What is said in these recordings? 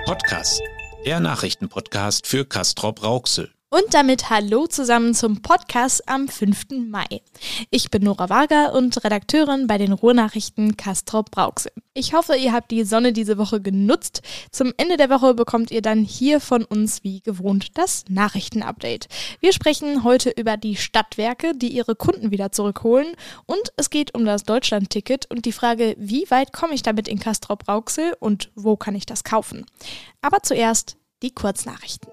Podcast, der Nachrichtenpodcast für Castrop-Rauxel. Und damit hallo zusammen zum Podcast am 5. Mai. Ich bin Nora Wager und Redakteurin bei den Ruhrnachrichten Castrop-Rauxel. Ich hoffe, ihr habt die Sonne diese Woche genutzt. Zum Ende der Woche bekommt ihr dann hier von uns wie gewohnt das Nachrichtenupdate. Wir sprechen heute über die Stadtwerke, die ihre Kunden wieder zurückholen. Und es geht um das Deutschland-Ticket und die Frage, wie weit komme ich damit in Castrop-Rauxel und wo kann ich das kaufen? Aber zuerst die Kurznachrichten.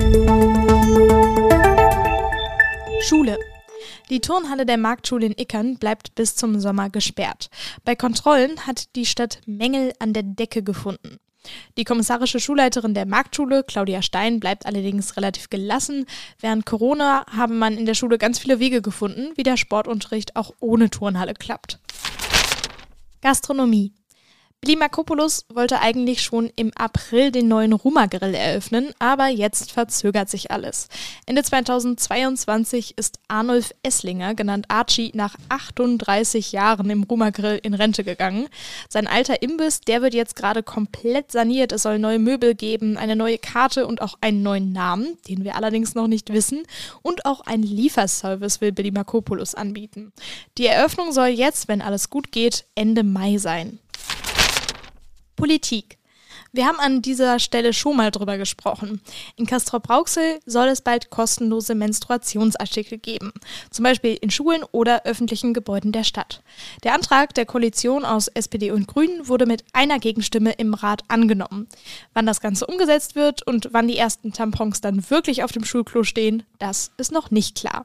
Schule. Die Turnhalle der Marktschule in Ickern bleibt bis zum Sommer gesperrt. Bei Kontrollen hat die Stadt Mängel an der Decke gefunden. Die kommissarische Schulleiterin der Marktschule, Claudia Stein, bleibt allerdings relativ gelassen. Während Corona haben man in der Schule ganz viele Wege gefunden, wie der Sportunterricht auch ohne Turnhalle klappt. Gastronomie. Billy Makopoulos wollte eigentlich schon im April den neuen Ruma-Grill eröffnen, aber jetzt verzögert sich alles. Ende 2022 ist Arnulf Esslinger, genannt Archie, nach 38 Jahren im Ruma-Grill in Rente gegangen. Sein alter Imbiss, der wird jetzt gerade komplett saniert. Es soll neue Möbel geben, eine neue Karte und auch einen neuen Namen, den wir allerdings noch nicht wissen. Und auch einen Lieferservice will Billy Makopoulos anbieten. Die Eröffnung soll jetzt, wenn alles gut geht, Ende Mai sein. Politik. Wir haben an dieser Stelle schon mal drüber gesprochen. In Castrop-Rauxel soll es bald kostenlose Menstruationsartikel geben. Zum Beispiel in Schulen oder öffentlichen Gebäuden der Stadt. Der Antrag der Koalition aus SPD und Grünen wurde mit einer Gegenstimme im Rat angenommen. Wann das Ganze umgesetzt wird und wann die ersten Tampons dann wirklich auf dem Schulklo stehen, das ist noch nicht klar.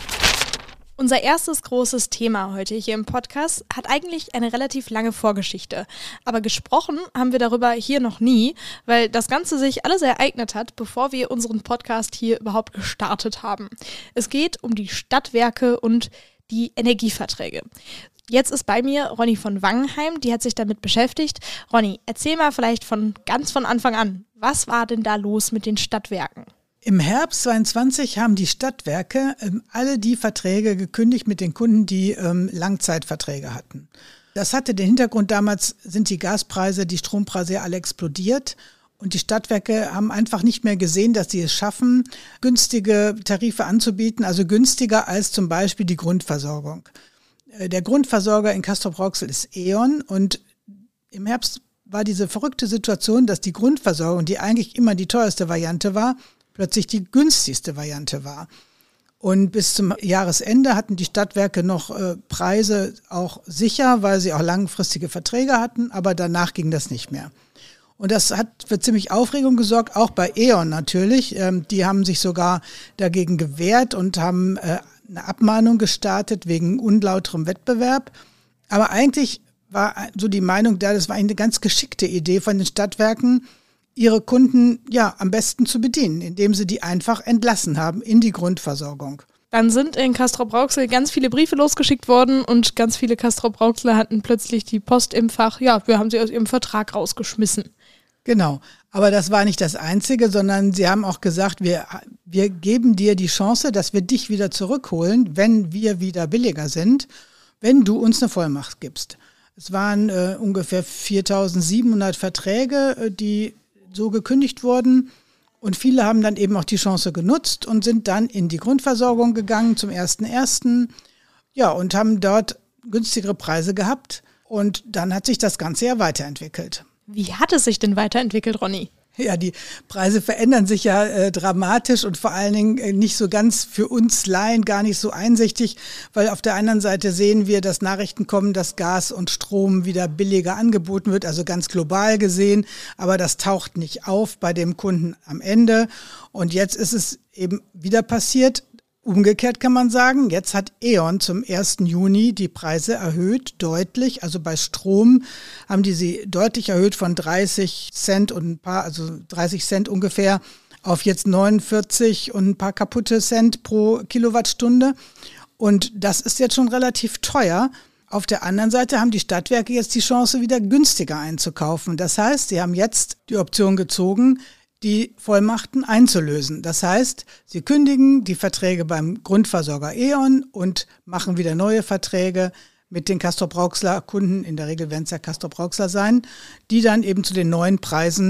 Unser erstes großes Thema heute hier im Podcast hat eigentlich eine relativ lange Vorgeschichte. Aber gesprochen haben wir darüber hier noch nie, weil das Ganze sich alles ereignet hat, bevor wir unseren Podcast hier überhaupt gestartet haben. Es geht um die Stadtwerke und die Energieverträge. Jetzt ist bei mir Ronny von Wangenheim, die hat sich damit beschäftigt. Ronny, erzähl mal vielleicht von Anfang an. Was war denn da los mit den Stadtwerken? Im Herbst 2022 haben die Stadtwerke alle die Verträge gekündigt mit den Kunden, die Langzeitverträge hatten. Das hatte den Hintergrund, damals sind die Gaspreise, die Strompreise ja alle explodiert. Und die Stadtwerke haben einfach nicht mehr gesehen, dass sie es schaffen, günstige Tarife anzubieten, also günstiger als zum Beispiel die Grundversorgung. Der Grundversorger in Castrop-Rauxel ist E.ON und im Herbst war diese verrückte Situation, dass die Grundversorgung, die eigentlich immer die teuerste Variante war, plötzlich die günstigste Variante war. Und bis zum Jahresende hatten die Stadtwerke noch Preise auch sicher, weil sie auch langfristige Verträge hatten, aber danach ging das nicht mehr. Und das hat für ziemlich Aufregung gesorgt, auch bei E.ON natürlich. Die haben sich sogar dagegen gewehrt und haben eine Abmahnung gestartet wegen unlauterem Wettbewerb. Aber eigentlich war so die Meinung da, das war eine ganz geschickte Idee von den Stadtwerken, ihre Kunden ja am besten zu bedienen, indem sie die einfach entlassen haben in die Grundversorgung. Dann sind in Castrop-Rauxel ganz viele Briefe losgeschickt worden und ganz viele Castrop-Rauxler hatten plötzlich die Post im Fach. Ja, wir haben sie aus ihrem Vertrag rausgeschmissen. Genau, aber das war nicht das Einzige, sondern sie haben auch gesagt, wir geben dir die Chance, dass wir dich wieder zurückholen, wenn wir wieder billiger sind, wenn du uns eine Vollmacht gibst. Es waren ungefähr 4.700 Verträge, die so gekündigt wurden und viele haben dann eben auch die Chance genutzt und sind dann in die Grundversorgung gegangen zum 1.1. Ja, und haben dort günstigere Preise gehabt und dann hat sich das Ganze ja weiterentwickelt. Wie hat es sich denn weiterentwickelt, Ronny? Ja, die Preise verändern sich ja dramatisch und vor allen Dingen nicht so ganz für uns Laien gar nicht so einsichtig, weil auf der anderen Seite sehen wir, dass Nachrichten kommen, dass Gas und Strom wieder billiger angeboten wird, also ganz global gesehen, aber das taucht nicht auf bei dem Kunden am Ende. Und jetzt ist es eben wieder passiert. Umgekehrt kann man sagen, jetzt hat E.ON zum 1. Juni die Preise erhöht, deutlich. Also bei Strom haben die sie deutlich erhöht von 30 Cent und ein paar, also 30 Cent ungefähr, auf jetzt 49 und ein paar kaputte Cent pro Kilowattstunde. Und das ist jetzt schon relativ teuer. Auf der anderen Seite haben die Stadtwerke jetzt die Chance, wieder günstiger einzukaufen. Das heißt, sie haben jetzt die Option gezogen, die Vollmachten einzulösen. Das heißt, sie kündigen die Verträge beim Grundversorger E.ON und machen wieder neue Verträge mit den Castrop-Rauxler Kunden, in der Regel werden es ja Castrop-Rauxler sein, die dann eben zu den neuen Preisen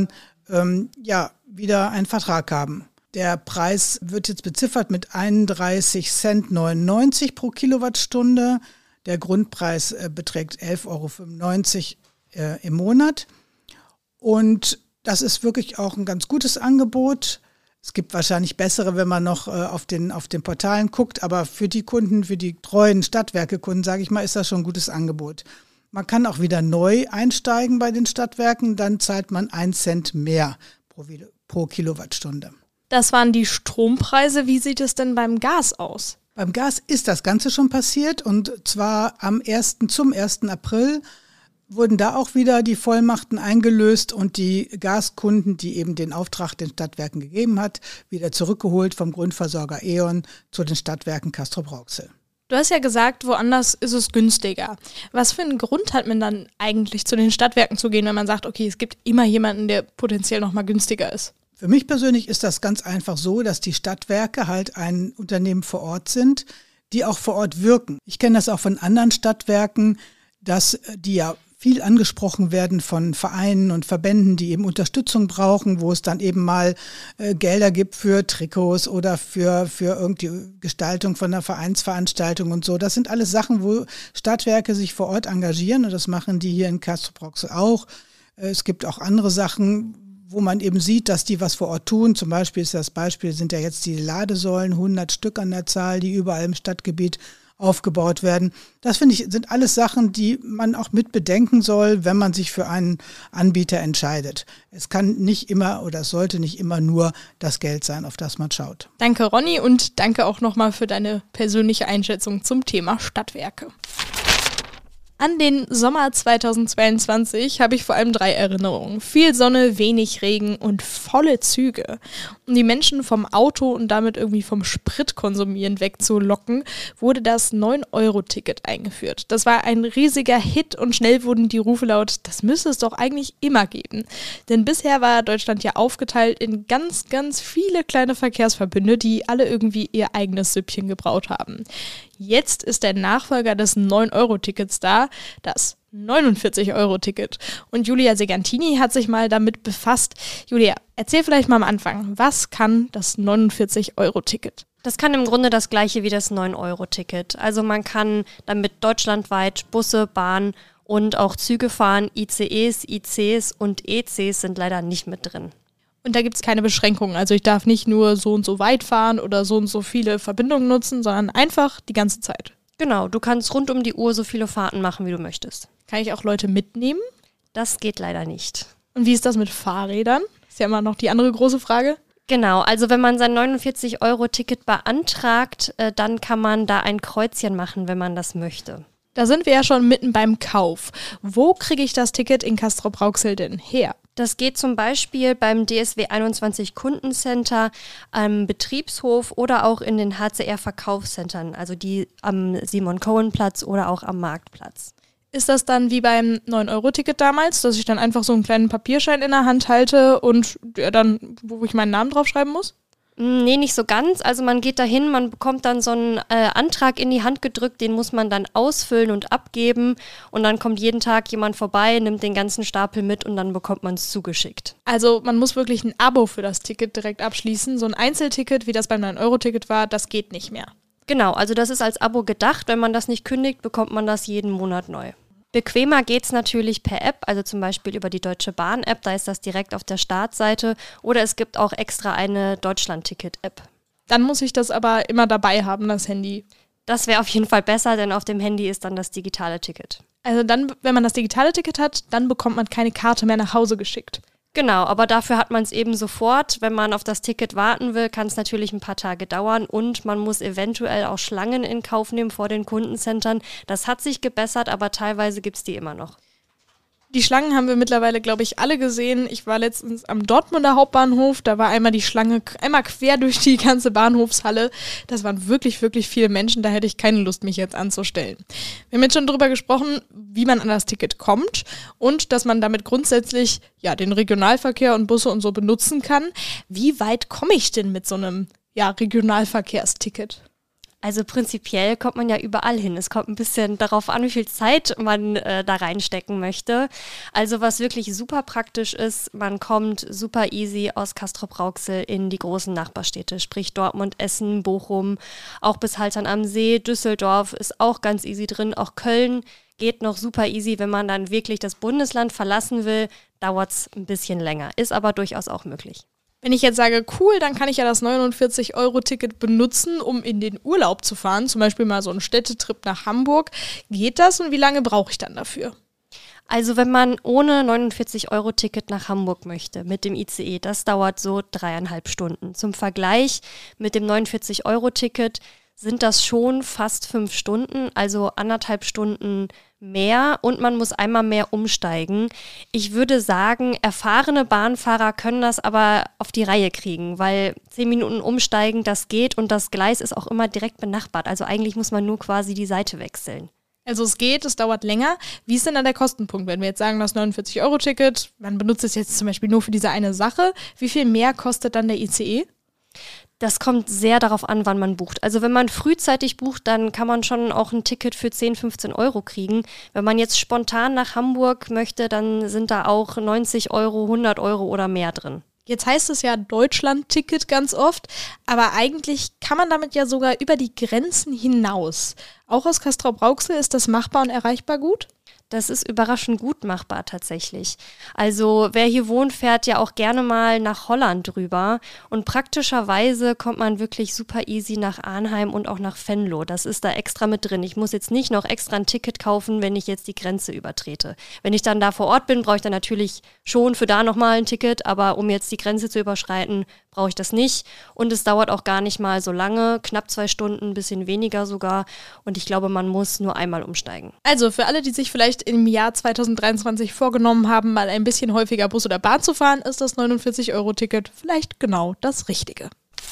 wieder einen Vertrag haben. Der Preis wird jetzt beziffert mit 31,99 Cent pro Kilowattstunde. Der Grundpreis beträgt 11,95 € im Monat. Und das ist wirklich auch ein ganz gutes Angebot. Es gibt wahrscheinlich bessere, wenn man noch auf den Portalen guckt. Aber für die Kunden, für die treuen Stadtwerke-Kunden, sage ich mal, ist das schon ein gutes Angebot. Man kann auch wieder neu einsteigen bei den Stadtwerken. Dann zahlt man 1 Cent mehr pro Kilowattstunde. Das waren die Strompreise. Wie sieht es denn beim Gas aus? Beim Gas ist das Ganze schon passiert und zwar zum 1. April wurden da auch wieder die Vollmachten eingelöst und die Gaskunden, die eben den Auftrag den Stadtwerken gegeben hat, wieder zurückgeholt vom Grundversorger E.ON zu den Stadtwerken Castrop-Rauxel. Du hast ja gesagt, woanders ist es günstiger. Was für einen Grund hat man dann eigentlich, zu den Stadtwerken zu gehen, wenn man sagt, okay, es gibt immer jemanden, der potenziell nochmal günstiger ist? Für mich persönlich ist das ganz einfach so, dass die Stadtwerke halt ein Unternehmen vor Ort sind, die auch vor Ort wirken. Ich kenne das auch von anderen Stadtwerken, dass die ja viel angesprochen werden von Vereinen und Verbänden, die eben Unterstützung brauchen, wo es dann eben mal Gelder gibt für Trikots oder für irgendwie Gestaltung von einer Vereinsveranstaltung und so. Das sind alles Sachen, wo Stadtwerke sich vor Ort engagieren und das machen die hier in Castrop-Rauxel auch. Es gibt auch andere Sachen, wo man eben sieht, dass die was vor Ort tun. Zum Beispiel sind ja jetzt die Ladesäulen, 100 Stück an der Zahl, die überall im Stadtgebiet aufgebaut werden. Das finde ich, sind alles Sachen, die man auch mit bedenken soll, wenn man sich für einen Anbieter entscheidet. Es kann nicht immer oder es sollte nicht immer nur das Geld sein, auf das man schaut. Danke, Ronny, und danke auch nochmal für deine persönliche Einschätzung zum Thema Stadtwerke. An den Sommer 2022 habe ich vor allem 3 Erinnerungen. Viel Sonne, wenig Regen und volle Züge. Um die Menschen vom Auto und damit irgendwie vom Spritkonsumieren wegzulocken, wurde das 9-Euro-Ticket eingeführt. Das war ein riesiger Hit und schnell wurden die Rufe laut, das müsste es doch eigentlich immer geben. Denn bisher war Deutschland ja aufgeteilt in ganz, ganz viele kleine Verkehrsverbünde, die alle irgendwie ihr eigenes Süppchen gebraut haben. Jetzt ist der Nachfolger des 9-Euro-Tickets da, das 49-Euro-Ticket. Und Julia Segantini hat sich mal damit befasst. Julia, erzähl vielleicht mal am Anfang, was kann das 49-Euro-Ticket? Das kann im Grunde das gleiche wie das 9-Euro-Ticket. Also man kann damit deutschlandweit Busse, Bahn und auch Züge fahren. ICEs, ICs und ECs sind leider nicht mit drin. Und da gibt es keine Beschränkungen. Also ich darf nicht nur so und so weit fahren oder so und so viele Verbindungen nutzen, sondern einfach die ganze Zeit. Genau, du kannst rund um die Uhr so viele Fahrten machen, wie du möchtest. Kann ich auch Leute mitnehmen? Das geht leider nicht. Und wie ist das mit Fahrrädern? Ist ja immer noch die andere große Frage. Genau, also wenn man sein 49-Euro-Ticket beantragt, dann kann man da ein Kreuzchen machen, wenn man das möchte. Da sind wir ja schon mitten beim Kauf. Wo kriege ich das Ticket in Castrop-Rauxel denn her? Das geht zum Beispiel beim DSW 21 Kundencenter, am Betriebshof oder auch in den HCR-Verkaufszentren, also die am Simon-Cohen-Platz oder auch am Marktplatz. Ist das dann wie beim 9-Euro-Ticket damals, dass ich dann einfach so einen kleinen Papierschein in der Hand halte und dann, wo ich meinen Namen draufschreiben muss? Nee, nicht so ganz. Also man geht dahin, man bekommt dann so einen Antrag in die Hand gedrückt, den muss man dann ausfüllen und abgeben und dann kommt jeden Tag jemand vorbei, nimmt den ganzen Stapel mit und dann bekommt man es zugeschickt. Also man muss wirklich ein Abo für das Ticket direkt abschließen. So ein Einzelticket, wie das beim 9-Euro-Ticket war, das geht nicht mehr. Genau, also das ist als Abo gedacht. Wenn man das nicht kündigt, bekommt man das jeden Monat neu. Bequemer geht's natürlich per App, also zum Beispiel über die Deutsche Bahn-App, da ist das direkt auf der Startseite. Oder es gibt auch extra eine Deutschland-Ticket-App. Dann muss ich das aber immer dabei haben, das Handy. Das wäre auf jeden Fall besser, denn auf dem Handy ist dann das digitale Ticket. Also dann, wenn man das digitale Ticket hat, dann bekommt man keine Karte mehr nach Hause geschickt. Genau, aber dafür hat man es eben sofort. Wenn man auf das Ticket warten will, kann es natürlich ein paar Tage dauern und man muss eventuell auch Schlangen in Kauf nehmen vor den Kundencentern. Das hat sich gebessert, aber teilweise gibt es die immer noch. Die Schlangen haben wir mittlerweile, glaube ich, alle gesehen. Ich war letztens am Dortmunder Hauptbahnhof, da war einmal die Schlange einmal quer durch die ganze Bahnhofshalle. Das waren wirklich, wirklich viele Menschen, da hätte ich keine Lust, mich jetzt anzustellen. Wir haben jetzt schon drüber gesprochen, wie man an das Ticket kommt und dass man damit grundsätzlich ja den Regionalverkehr und Busse und so benutzen kann. Wie weit komme ich denn mit so einem Regionalverkehrsticket? Also prinzipiell kommt man ja überall hin. Es kommt ein bisschen darauf an, wie viel Zeit man da reinstecken möchte. Also was wirklich super praktisch ist, man kommt super easy aus Castrop-Rauxel in die großen Nachbarstädte, sprich Dortmund, Essen, Bochum, auch bis Haltern am See, Düsseldorf ist auch ganz easy drin, auch Köln geht noch super easy. Wenn man dann wirklich das Bundesland verlassen will, dauert es ein bisschen länger, ist aber durchaus auch möglich. Wenn ich jetzt sage, cool, dann kann ich ja das 49-Euro-Ticket benutzen, um in den Urlaub zu fahren, zum Beispiel mal so einen Städtetrip nach Hamburg. Geht das und wie lange brauche ich dann dafür? Also wenn man ohne 49-Euro-Ticket nach Hamburg möchte, mit dem ICE, das dauert so 3,5 Stunden. Zum Vergleich mit dem 49-Euro-Ticket sind das schon fast 5 Stunden, also 1,5 Stunden mehr und man muss einmal mehr umsteigen. Ich würde sagen, erfahrene Bahnfahrer können das aber auf die Reihe kriegen, weil 10 Minuten umsteigen, das geht und das Gleis ist auch immer direkt benachbart. Also eigentlich muss man nur quasi die Seite wechseln. Also es geht, es dauert länger. Wie ist denn dann der Kostenpunkt? Wenn wir jetzt sagen, das 49-Euro-Ticket, man benutzt es jetzt zum Beispiel nur für diese eine Sache, wie viel mehr kostet dann der ICE? Das kommt sehr darauf an, wann man bucht. Also wenn man frühzeitig bucht, dann kann man schon auch ein Ticket für 10, 15 Euro kriegen. Wenn man jetzt spontan nach Hamburg möchte, dann sind da auch 90 Euro, 100 Euro oder mehr drin. Jetzt heißt es ja Deutschland-Ticket ganz oft, aber eigentlich kann man damit ja sogar über die Grenzen hinaus. Auch aus Castrop-Rauxel ist das machbar und erreichbar gut? Das ist überraschend gut machbar tatsächlich. Also wer hier wohnt, fährt ja auch gerne mal nach Holland rüber und praktischerweise kommt man wirklich super easy nach Arnheim und auch nach Venlo. Das ist da extra mit drin. Ich muss jetzt nicht noch extra ein Ticket kaufen, wenn ich jetzt die Grenze übertrete. Wenn ich dann da vor Ort bin, brauche ich dann natürlich schon für da nochmal ein Ticket, aber um jetzt die Grenze zu überschreiten, brauche ich das nicht. Und es dauert auch gar nicht mal so lange, knapp 2 Stunden, ein bisschen weniger sogar. Und ich glaube, man muss nur einmal umsteigen. Also für alle, die sich vielleicht im Jahr 2023 vorgenommen haben, mal ein bisschen häufiger Bus oder Bahn zu fahren, ist das 49-Euro-Ticket vielleicht genau das Richtige.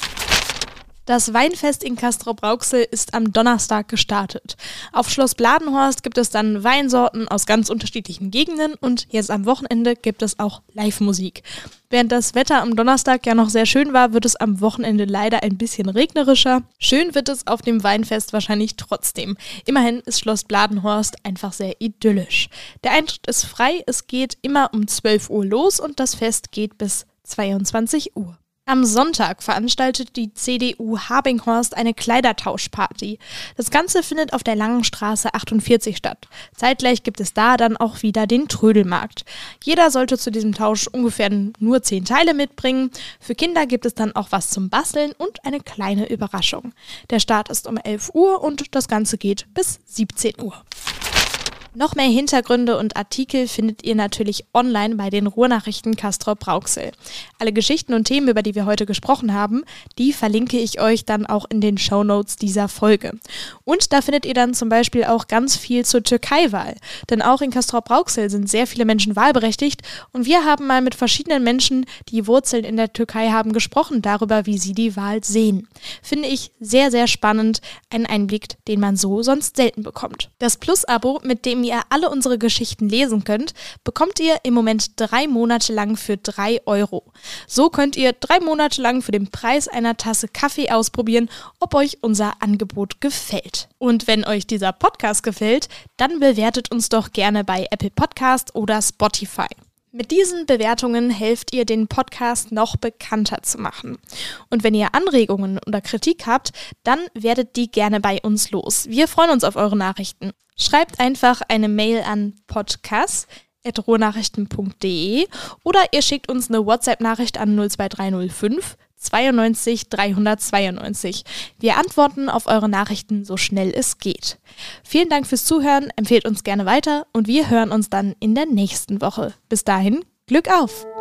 Das Weinfest in Castrop-Rauxel ist am Donnerstag gestartet. Auf Schloss Bladenhorst gibt es dann Weinsorten aus ganz unterschiedlichen Gegenden und jetzt am Wochenende gibt es auch Live-Musik. Während das Wetter am Donnerstag ja noch sehr schön war, wird es am Wochenende leider ein bisschen regnerischer. Schön wird es auf dem Weinfest wahrscheinlich trotzdem. Immerhin ist Schloss Bladenhorst einfach sehr idyllisch. Der Eintritt ist frei, es geht immer um 12 Uhr los und das Fest geht bis 22 Uhr. Am Sonntag veranstaltet die CDU Habinghorst eine Kleidertauschparty. Das Ganze findet auf der Langen Straße 48 statt. Zeitgleich gibt es da dann auch wieder den Trödelmarkt. Jeder sollte zu diesem Tausch ungefähr nur 10 Teile mitbringen. Für Kinder gibt es dann auch was zum Basteln und eine kleine Überraschung. Der Start ist um 11 Uhr und das Ganze geht bis 17 Uhr. Noch mehr Hintergründe und Artikel findet ihr natürlich online bei den Ruhrnachrichten Castrop-Rauxel. Alle Geschichten und Themen, über die wir heute gesprochen haben, die verlinke ich euch dann auch in den Shownotes dieser Folge. Und da findet ihr dann zum Beispiel auch ganz viel zur Türkei-Wahl. Denn auch in Castrop-Rauxel sind sehr viele Menschen wahlberechtigt und wir haben mal mit verschiedenen Menschen, die Wurzeln in der Türkei haben, gesprochen darüber, wie sie die Wahl sehen. Finde ich sehr, sehr spannend. Ein Einblick, den man so sonst selten bekommt. Das Plus-Abo, mit dem ihr alle unsere Geschichten lesen könnt, bekommt ihr im Moment 3 Monate lang für 3 Euro. So könnt ihr 3 Monate lang für den Preis einer Tasse Kaffee ausprobieren, ob euch unser Angebot gefällt. Und wenn euch dieser Podcast gefällt, dann bewertet uns doch gerne bei Apple Podcast oder Spotify. Mit diesen Bewertungen helft ihr, den Podcast noch bekannter zu machen. Und wenn ihr Anregungen oder Kritik habt, dann werdet die gerne bei uns los. Wir freuen uns auf eure Nachrichten. Schreibt einfach eine Mail an podcast@ruhrnachrichten.de oder ihr schickt uns eine WhatsApp-Nachricht an 02305 92 392. Wir antworten auf eure Nachrichten so schnell es geht. Vielen Dank fürs Zuhören, empfehlt uns gerne weiter und wir hören uns dann in der nächsten Woche. Bis dahin, Glück auf!